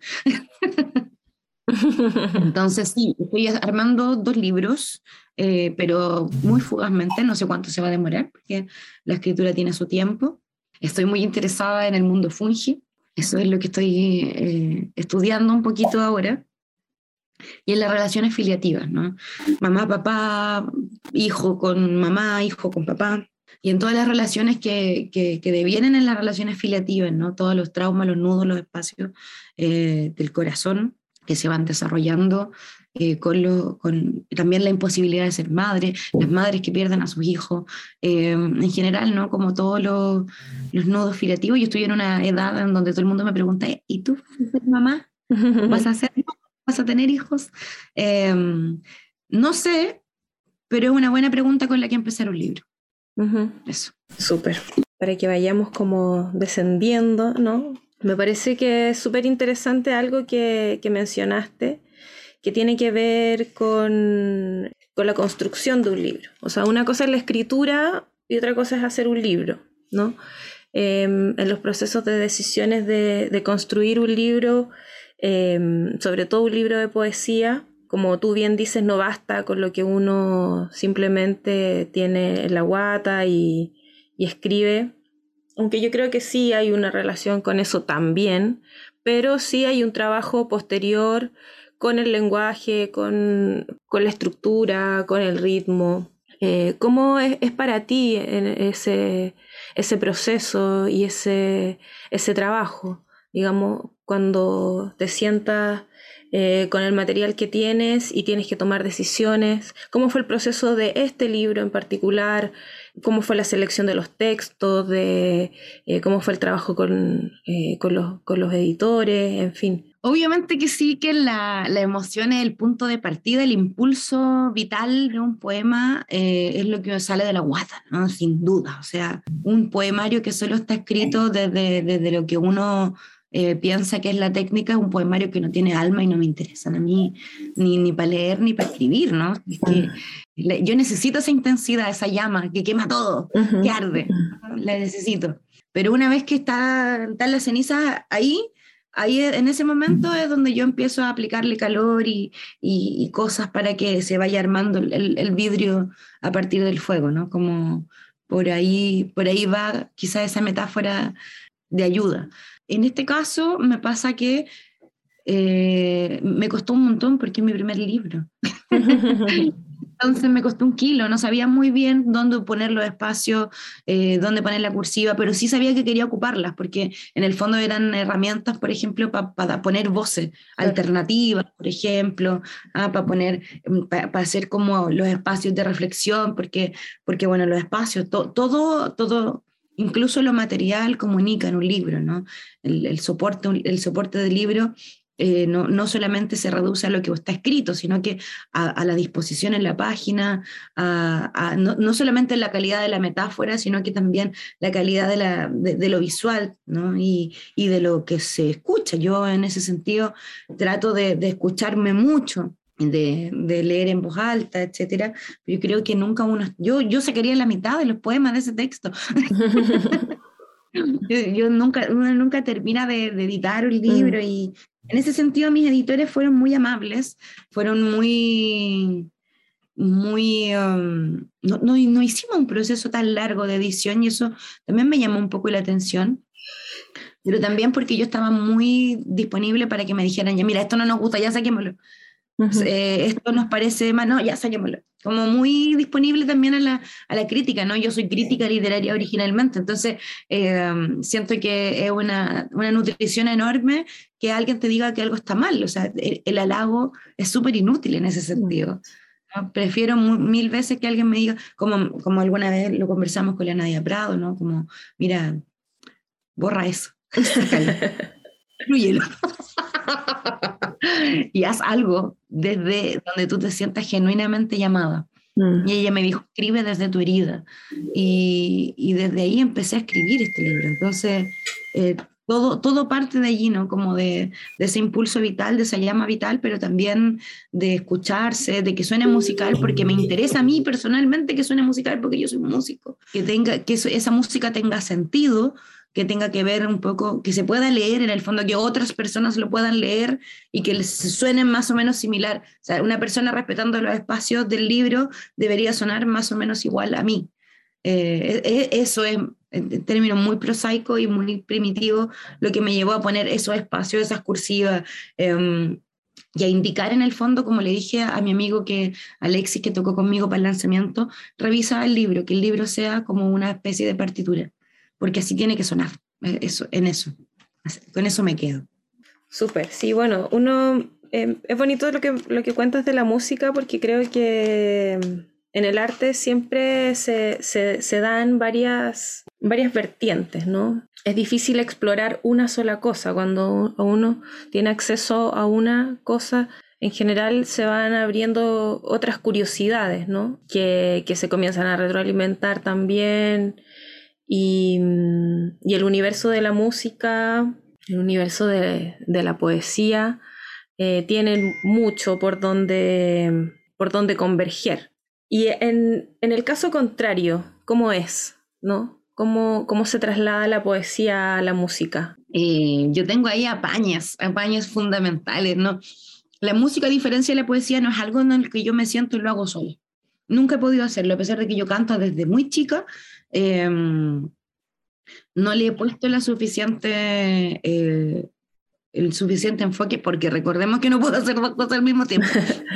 Entonces sí, estoy armando 2 libros, pero muy fugazmente, no sé cuánto se va a demorar porque la escritura tiene su tiempo. Estoy muy interesada en el mundo fungi, eso es lo que estoy estudiando un poquito ahora, y en las relaciones filiativas, ¿no? Mamá, papá, hijo con mamá, hijo con papá, y en todas las relaciones que devienen en las relaciones filiativas, ¿no? Todos los traumas, los nudos, los espacios del corazón que se van desarrollando con también la imposibilidad de ser madre, las madres que pierden a sus hijos, en general, ¿no? Como todos los nudos filiativos. Yo estoy en una edad en donde todo el mundo me pregunta, ¿y tú vas a ser mamá? ¿Vas a ser vas a tener hijos? No sé, pero es una buena pregunta con la que empezar un libro. Eso. Súper. Para que vayamos como descendiendo, ¿no? Me parece que es súper interesante algo que mencionaste, que tiene que ver con la construcción de un libro. O sea, una cosa es la escritura y otra cosa es hacer un libro, ¿no? En los procesos de decisiones de construir un libro, sobre todo un libro de poesía, como tú bien dices, no basta con lo que uno simplemente tiene en la guata y escribe, aunque yo creo que sí hay una relación con eso también, pero sí hay un trabajo posterior con el lenguaje, con la estructura, con el ritmo. ¿Cómo es para ti en ese proceso y ese trabajo? Digamos, cuando te sientas con el material que tienes y tienes que tomar decisiones. ¿Cómo fue el proceso de este libro en particular? ¿Cómo fue la selección de los textos? ¿Cómo fue el trabajo con los editores? En fin. Obviamente que sí, que la emoción es el punto de partida, el impulso vital de un poema es lo que sale de la guata, ¿no? Sin duda. O sea, un poemario que solo está escrito desde lo que uno piensa que es la técnica, es un poemario que no tiene alma y no me interesan a mí ni para leer ni para escribir, ¿no? Es que yo necesito esa intensidad, esa llama que quema todo, que arde, ¿no? La necesito. Pero una vez que están las cenizas ahí en ese momento es donde yo empiezo a aplicarle calor y cosas para que se vaya armando el vidrio a partir del fuego, ¿no? Como por ahí va quizás esa metáfora de ayuda. En este caso me pasa que me costó un montón porque es mi primer libro. Entonces me costó un kilo, no sabía muy bien dónde poner los espacios, dónde poner la cursiva, pero sí sabía que quería ocuparlas, porque en el fondo eran herramientas, por ejemplo, para poner voces alternativas, por ejemplo, para hacer como los espacios de reflexión, porque bueno, los espacios, todo, incluso lo material comunica en un libro, ¿no? El soporte del libro no solamente se reduce a lo que está escrito, sino que a la disposición en la página, no solamente la calidad de la metáfora, sino que también la calidad de lo visual, ¿no? Y de lo que se escucha. Yo en ese sentido trato de escucharme mucho. De leer en voz alta, etcétera. Yo creo que nunca yo sacaría la mitad de los poemas de ese texto. Uno nunca termina de editar un libro y en ese sentido mis editores fueron muy amables, fueron no hicimos un proceso tan largo de edición y eso también me llamó un poco la atención, pero también porque yo estaba muy disponible para que me dijeran, ya mira, esto no nos gusta, ya saquémoslo. Esto nos parece más, no, ya saquémoslo. Como muy disponible también a la crítica, ¿no? Yo soy crítica literaria originalmente, entonces siento que es una nutrición enorme que alguien te diga que algo está mal, o sea, el halago es súper inútil en ese sentido. ¿No? Prefiero mil veces que alguien me diga, como alguna vez lo conversamos con la Nadia Prado, ¿no? Como, mira, borra eso, sácalo, inclúyelo. Y haz algo desde donde tú te sientas genuinamente llamada. Y ella me dijo, escribe desde tu herida. Y desde ahí empecé a escribir este libro. Entonces, todo parte de allí, ¿no? Como de ese impulso vital, de esa llama vital, pero también de escucharse, de que suene musical, porque me interesa a mí personalmente que suene musical, porque yo soy músico. Que esa música tenga sentido, que tenga que ver un poco, que se pueda leer en el fondo, que otras personas lo puedan leer y que les suene más o menos similar. O sea, una persona respetando los espacios del libro debería sonar más o menos igual a mí. Eso es, en términos muy prosaicos y muy primitivos, lo que me llevó a poner esos espacios, esas cursivas, y a indicar en el fondo, como le dije a mi amigo Alexis, que tocó conmigo para el lanzamiento, revisa el libro, que el libro sea como una especie de partitura, porque así tiene que sonar, con eso me quedo. Súper, sí, bueno, es bonito lo que cuentas de la música porque creo que en el arte siempre se dan varias vertientes, ¿no? Es difícil explorar una sola cosa. Cuando uno tiene acceso a una cosa, en general se van abriendo otras curiosidades, ¿no? Que se comienzan a retroalimentar también. Y el universo de la música, el universo de la poesía, tienen mucho por donde converger. Y en el caso contrario, ¿cómo es? ¿No? ¿Cómo se traslada la poesía a la música? Yo tengo ahí apañes fundamentales, ¿no? La música, a diferencia de la poesía, no es algo en el que yo me siento y lo hago solo. Nunca he podido hacerlo, a pesar de que yo canto desde muy chica. No le he puesto el suficiente enfoque, porque recordemos que no puedo hacer dos cosas al mismo tiempo.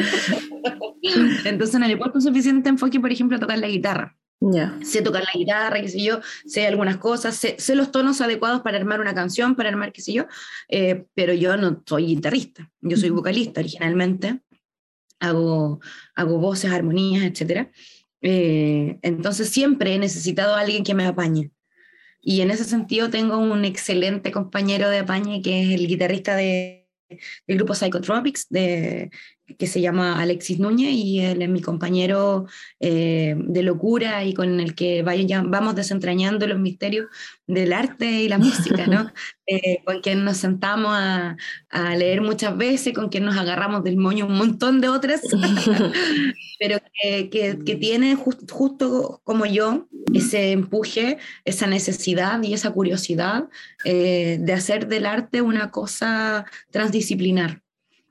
Entonces no le he puesto suficiente enfoque, por ejemplo, a tocar la guitarra. Ya. Sé tocar la guitarra, qué sé yo, sé algunas cosas, sé los tonos adecuados para armar una canción, para armar qué sé yo, pero yo no soy guitarrista, yo soy vocalista originalmente, hago, hago voces, armonías, etc. Entonces siempre he necesitado a alguien que me apañe. Y en ese sentido tengo un excelente compañero de apañe que es el guitarrista del grupo Psychotropics, que se llama Alexis Núñez, y él es mi compañero de locura y con el que vamos desentrañando los misterios del arte y la música, ¿no? Con quien nos sentamos a leer muchas veces, con quien nos agarramos del moño un montón de otras, pero que tiene justo como yo ese empuje, esa necesidad y esa curiosidad de hacer del arte una cosa transdisciplinar.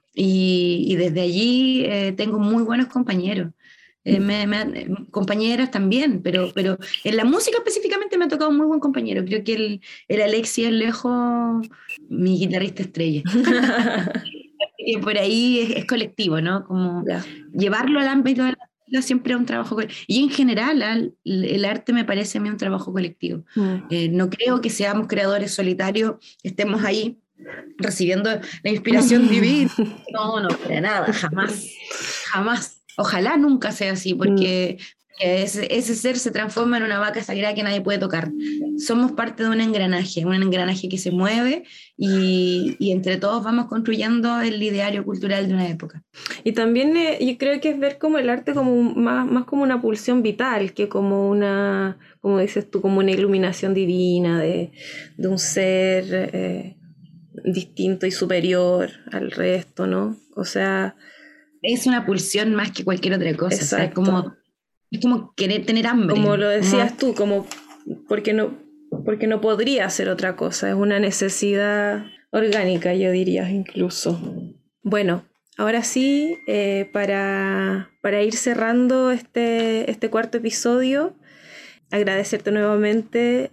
Y desde allí tengo muy buenos compañeros. Compañeras también, pero en la música específicamente me ha tocado un muy buen compañero. Creo que el Alexis es lejos mi guitarrista estrella. Y por ahí es colectivo, ¿no? Como Ya. llevarlo al ámbito de la música siempre es un trabajo colectivo. Y en general, el arte me parece a mí un trabajo colectivo. No creo que seamos creadores solitarios, estemos ahí recibiendo la inspiración divina. No, no, para nada, jamás, jamás. Ojalá nunca sea así, porque ese ser se transforma en una vaca sagrada que nadie puede tocar. Somos parte de un engranaje que se mueve y entre todos vamos construyendo el ideario cultural de una época. Y también yo creo que es ver como el arte como más como una pulsión vital, que como una, como dices tú, como una iluminación divina de un ser distinto y superior al resto, ¿no? O sea, Es una pulsión más que cualquier otra cosa, o sea, exacto. es como querer tener hambre, Como lo decías como tú, como porque no, porque no podría ser otra cosa, es una necesidad orgánica, yo diría incluso. Bueno, ahora sí, para ir cerrando este cuarto episodio, agradecerte nuevamente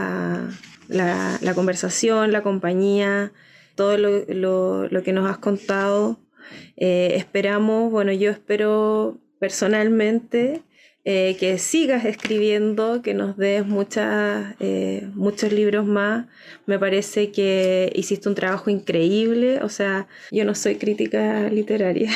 la conversación, la compañía, todo lo que nos has contado. Esperamos, bueno, yo espero personalmente que sigas escribiendo, que nos des muchos libros más. Me parece que hiciste un trabajo increíble, o sea, yo no soy crítica literaria,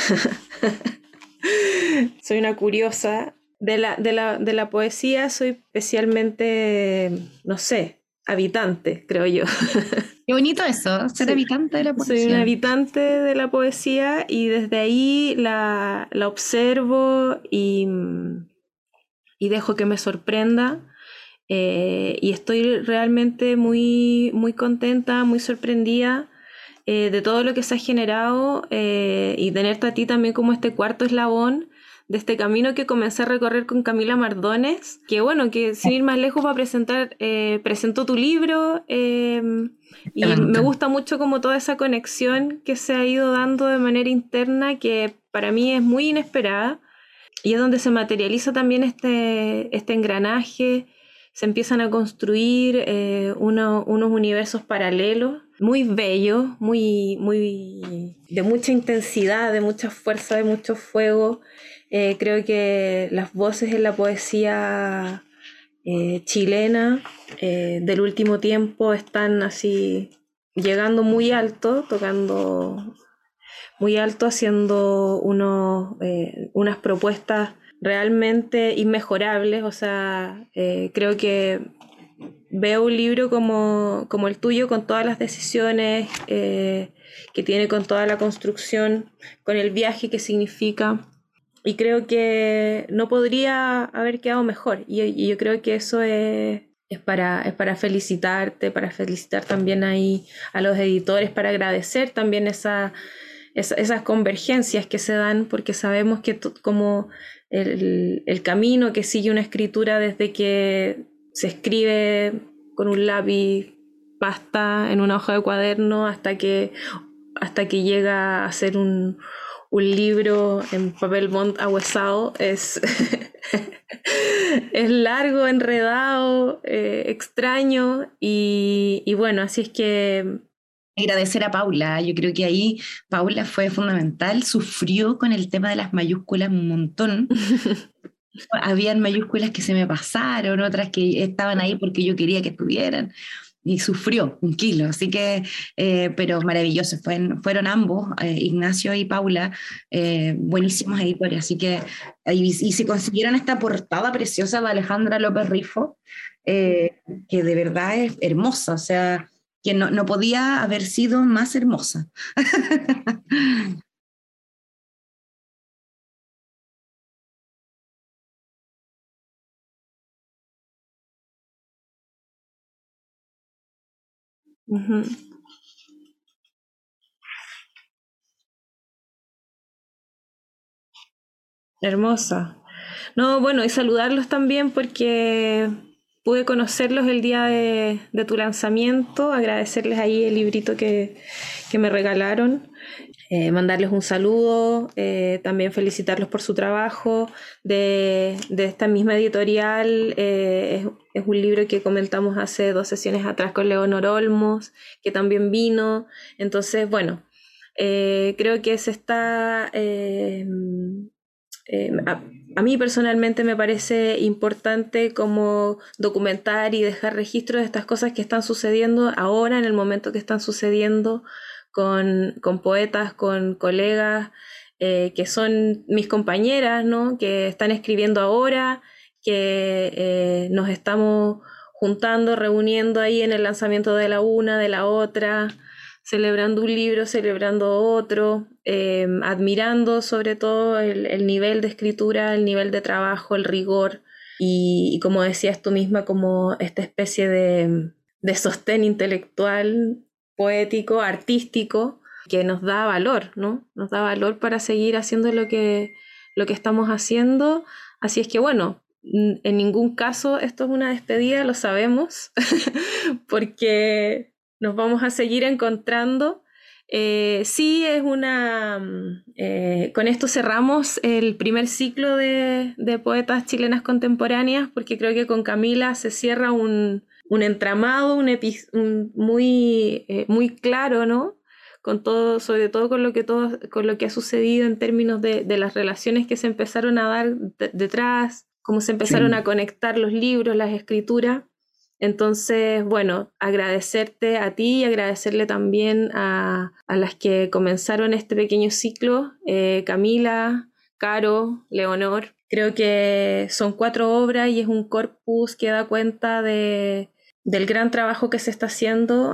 soy una curiosa. De la poesía soy especialmente, no sé, habitante, creo yo. qué bonito eso, ser Sí. habitante de la Soy un poesía. habitante de la poesía y desde ahí la observo y dejo que me sorprenda. Y estoy realmente muy, muy contenta, muy sorprendida de todo lo que se ha generado y tenerte a ti también como este cuarto eslabón de este camino que comencé a recorrer con Camila Mardones, que bueno, que sin ir más lejos va a presentó tu libro y me Exactamente. gusta mucho como toda esa conexión que se ha ido dando de manera interna que para mí es muy inesperada y es donde se materializa también este engranaje, se empiezan a construir unos universos paralelos, muy bellos, de mucha intensidad, de mucha fuerza, de mucho fuego. Creo que las voces en la poesía chilena del último tiempo están así llegando muy alto, tocando muy alto, haciendo unas propuestas realmente inmejorables. O sea, creo que veo un libro como el tuyo, con todas las decisiones que tiene, con toda la construcción, con el viaje que significa. Y creo que no podría haber quedado mejor. Y yo creo que eso es para felicitarte, para felicitar también ahí a los editores, para agradecer también esas convergencias que se dan, porque sabemos que como el camino que sigue una escritura desde que se escribe con un lápiz, pasta en una hoja de cuaderno, hasta que llega a ser un libro en papel bond ahuesado, es largo, enredado, extraño, y bueno, así es que... Agradecer a Paula, yo creo que ahí Paula fue fundamental, sufrió con el tema de las mayúsculas un montón. Habían mayúsculas que se me pasaron, otras que estaban ahí porque yo quería que estuvieran, y sufrió 1 kilo, así que, pero maravilloso, fueron ambos, Ignacio y Paula, buenísimos editores, así que, y se consiguieron esta portada preciosa de Alejandra López Rifo, que de verdad es hermosa, o sea, que no podía haber sido más hermosa. Ujú. Hermosa. No, bueno, y saludarlos también porque pude conocerlos el día de tu lanzamiento, agradecerles ahí el librito que me regalaron, mandarles un saludo, también felicitarlos por su trabajo. De esta misma editorial, es un libro que comentamos hace 2 sesiones atrás con Leonor Olmos, que también vino. Entonces, bueno, creo que se está... a mí personalmente me parece importante como documentar y dejar registro de estas cosas que están sucediendo ahora, en el momento que están sucediendo, con poetas, con colegas, que son mis compañeras, ¿no? Que están escribiendo ahora, que nos estamos juntando, reuniendo ahí en el lanzamiento de la una, de la otra, celebrando un libro, celebrando otro, admirando sobre todo el nivel de escritura, el nivel de trabajo, el rigor, y como decías tú misma, como esta especie de sostén intelectual, poético, artístico, que nos da valor, ¿no? Nos da valor para seguir haciendo lo que estamos haciendo. Así es que bueno, en ningún caso esto es una despedida, lo sabemos, porque nos vamos a seguir encontrando. Sí, con esto cerramos el primer ciclo de poetas chilenas contemporáneas, porque creo que con Camila se cierra un entramado, muy claro, ¿no? Con todo, sobre todo con lo que ha sucedido en términos de las relaciones que se empezaron a dar detrás, cómo se empezaron Sí. a conectar los libros, las escrituras. Entonces, bueno, agradecerte a ti y agradecerle también a las que comenzaron este pequeño ciclo, Camila, Caro, Leonor. Creo que son 4 obras y es un corpus que da cuenta del gran trabajo que se está haciendo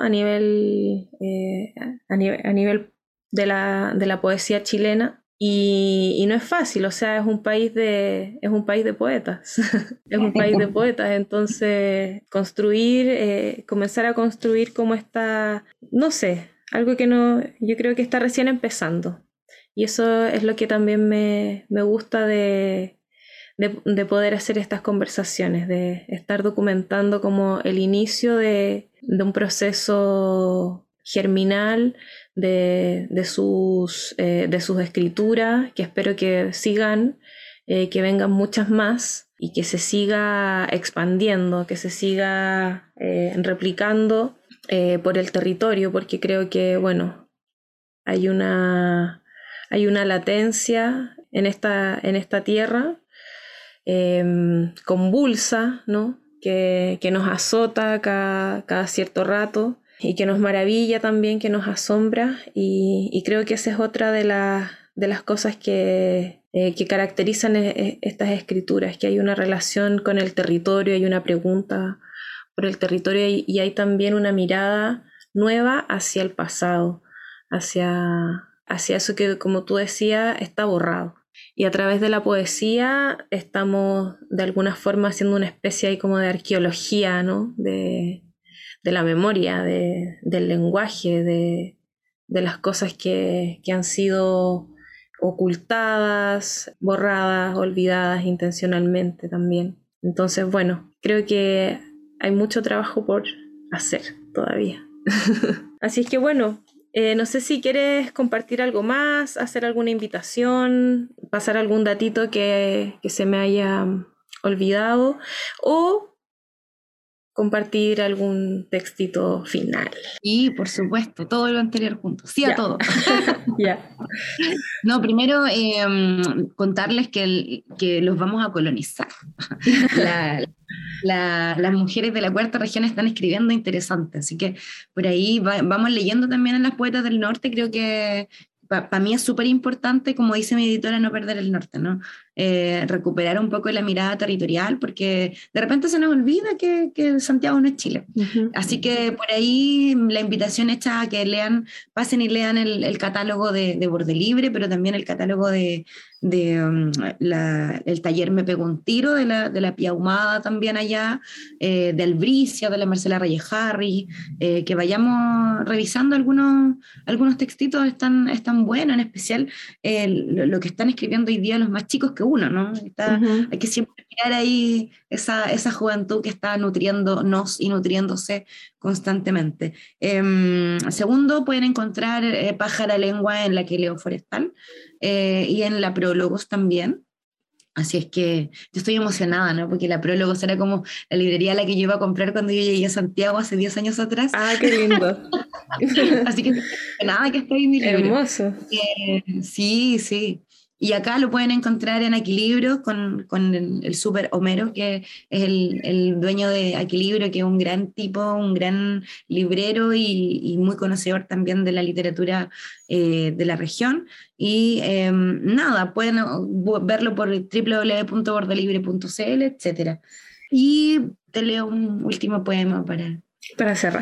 a nivel de la poesía chilena. Y no es fácil, o sea, es un país de poetas, es un país de poetas, entonces comenzar a construir como está, no sé, algo que no, yo creo que está recién empezando. Y eso es lo que también me gusta de poder hacer estas conversaciones, de estar documentando como el inicio de un proceso germinal de sus escrituras, que espero que sigan, que vengan muchas más y que se siga expandiendo, que se siga replicando por el territorio, porque creo que, bueno, hay una latencia en esta tierra, convulsa, ¿no? Que nos azota cada cierto rato y que nos maravilla también, que nos asombra, y creo que esa es otra de las cosas que caracterizan estas escrituras, que hay una relación con el territorio, hay una pregunta por el territorio y hay también una mirada nueva hacia el pasado, hacia eso que, como tú decías, está borrado. Y a través de la poesía estamos de alguna forma haciendo una especie ahí como de arqueología, ¿no? De la memoria, del lenguaje, de las cosas que han sido ocultadas, borradas, olvidadas intencionalmente también. Entonces, bueno, creo que hay mucho trabajo por hacer todavía. Así es que bueno, no sé si quieres compartir algo más, hacer alguna invitación, pasar algún datito que se me haya olvidado o compartir algún textito final. Y por supuesto, todo lo anterior junto, sí a todo. Ya. No, primero contarles que los vamos a colonizar. Las mujeres de la cuarta región están escribiendo interesante, así que por ahí vamos leyendo también en las poetas del norte. Creo que para mí es súper importante, como dice mi editora, no perder el norte, ¿no? Recuperar un poco la mirada territorial, porque de repente se nos olvida que Santiago no es Chile. Uh-huh. Así que por ahí la invitación hecha a que pasen y lean el catálogo de Bordelibre, pero también el catálogo el taller Me Pegó un Tiro de la Pía Ahumada también allá, de Albricia, de la Marcela Reyes Harry, que vayamos revisando algunos textitos, están buenos, en especial lo que están escribiendo hoy día los más chicos que uno, ¿no? Uh-huh. Hay que siempre mirar ahí esa juventud que está nutriéndonos y nutriéndose constantemente. Segundo, pueden encontrar Pájara Lengua en la que leo Forestal y en la Prólogos también. Así es que yo estoy emocionada, ¿no? Porque la Prólogos era como la librería a la que yo iba a comprar cuando yo llegué a Santiago hace 10 años atrás. Ah, qué lindo. Así que nada, que estoy en mi libro. Hermoso. Sí, sí. Y acá lo pueden encontrar en Aquilibro con el Super Homero, que es el dueño de Aquilibro, que es un gran tipo, un gran librero y muy conocedor también de la literatura de la región. Y nada, pueden verlo por www.bordelibre.cl, etc. Y te leo un último poema para cerrar.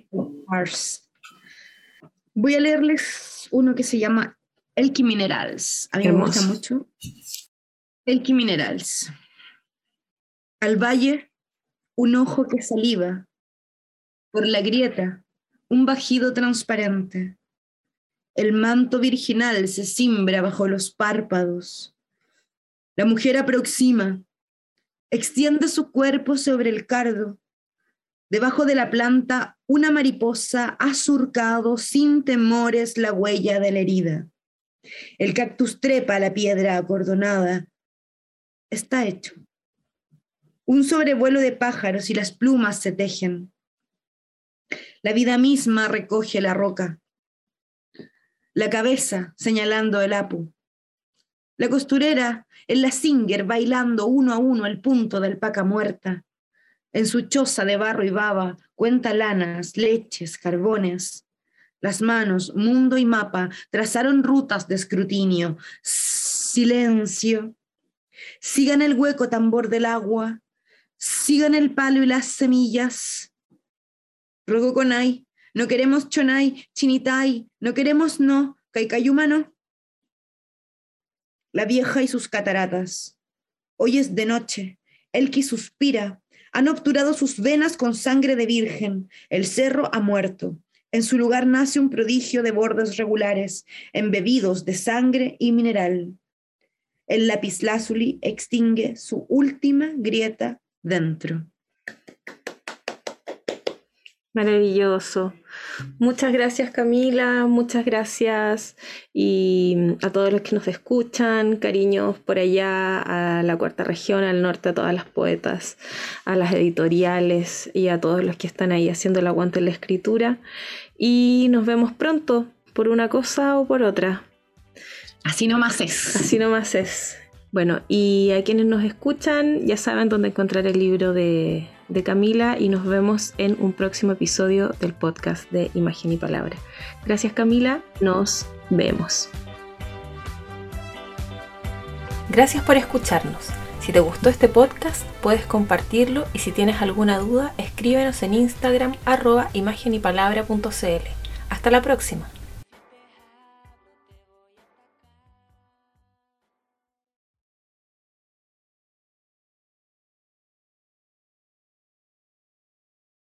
Voy a leerles uno que se llama Elqui Minerals. A mí me gusta mucho. Elqui Minerals. Al valle, un ojo que saliva. Por la grieta, un bajido transparente. El manto virginal se cimbra bajo los párpados. La mujer aproxima. Extiende su cuerpo sobre el cardo. Debajo de la planta, una mariposa ha surcado sin temores la huella de la herida. El cactus trepa a la piedra acordonada. Está hecho. Un sobrevuelo de pájaros y las plumas se tejen. La vida misma recoge la roca. La cabeza señalando el apu. La costurera en la Singer bailando uno a uno el punto del paca muerta. En su choza de barro y baba cuenta lanas, leches, carbones. Las manos, mundo y mapa, trazaron rutas de escrutinio. Silencio. Sigan el hueco tambor del agua. Sigan el palo y las semillas. Ruego conay, no queremos chonay, chinitay, no queremos no, caicayuma no. La vieja y sus cataratas. Hoy es de noche. Elqui suspira. Han obturado sus venas con sangre de virgen. El cerro ha muerto. En su lugar nace un prodigio de bordes regulares, embebidos de sangre y mineral. El lapislázuli extingue su última grieta dentro. Maravilloso. Muchas gracias, Camila, muchas gracias y a todos los que nos escuchan, cariños por allá a la cuarta región, al norte, a todas las poetas, a las editoriales y a todos los que están ahí haciendo el aguante en la escritura. Y nos vemos pronto, por una cosa o por otra. Así nomás es. Así nomás es. Bueno, y a quienes nos escuchan ya saben dónde encontrar el libro de Camila y nos vemos en un próximo episodio del podcast de Imagen y Palabra. Gracias, Camila. Nos vemos. Gracias por escucharnos. Si te gustó este podcast, puedes compartirlo y si tienes alguna duda, escríbenos en Instagram @imagenypalabra.cl. Hasta la próxima.